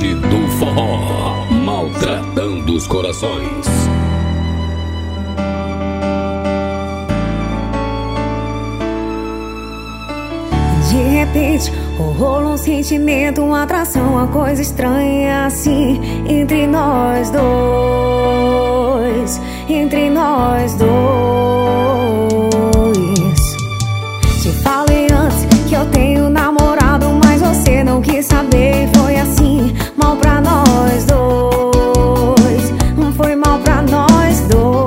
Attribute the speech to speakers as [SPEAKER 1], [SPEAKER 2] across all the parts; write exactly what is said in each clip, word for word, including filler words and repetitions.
[SPEAKER 1] Conde do Forró, maltratando os corações.
[SPEAKER 2] De repente, rolou um sentimento, uma atração, uma coisa estranha assim entre nós dois, entre nós dois. Te falei antes que eu tenho namorado, mas você não quis saber. Foi assim, mal pra nós dois, foi mal pra nós dois.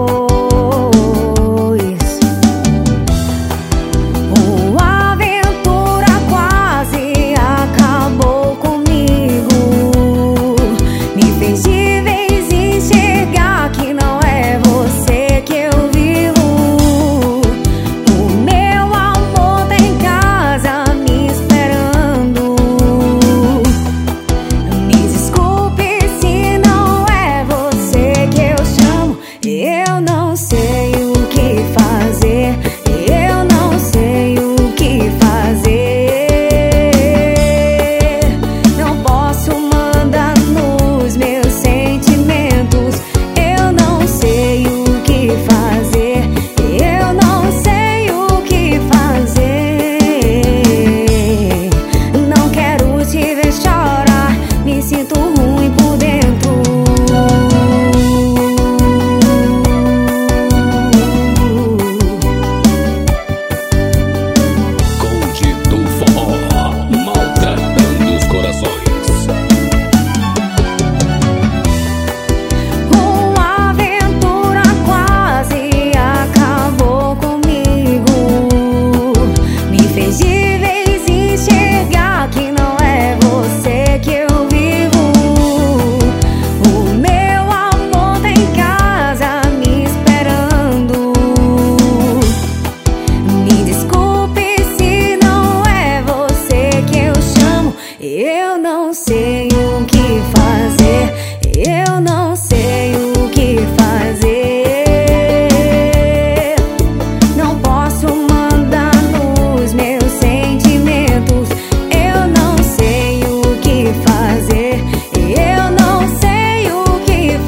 [SPEAKER 2] Uma aventura quase acabou comigo, me fez de vez enxergar que não é você que eu vivo. O meu amor tá em casa me esperando. Me desculpe se não é você que eu chamo. Eu não sei o que fazer, eu não sei o que fazer. Não posso mandar nos meus sentimentos. Eu não sei o que fazer, eu não sei o que fazer. Não quero te ver chorar, me sinto ruim por dentro.
[SPEAKER 1] Conde do Forró, maltratando os corações.
[SPEAKER 2] Uma aventura quase acabou comigo, me fez de vez enxergar que não é você que eu vivo. O meu amor tá em casa me esperando. Me desculpe se não é você que eu chamo. Eu não sei o que fazer, eu não sei o que fazer. Não posso mandar nos meus sentimentos. Eu não sei o que fazer, eu não sei o que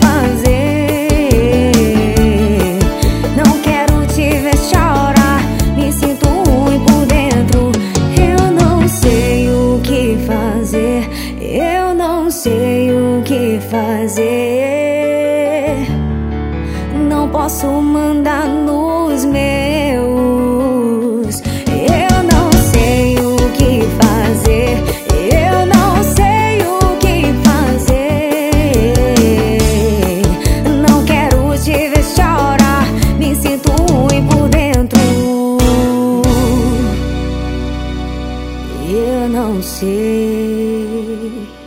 [SPEAKER 2] fazer. Não quero te ver chorar, me sinto ruim por dentro. Eu não sei o que fazer, eu não sei o que fazer. Não posso mandar nos meus. Eu não sei o que fazer, eu não sei o que fazer. Não quero te ver chorar, me sinto ruim por dentro. Eu não sei.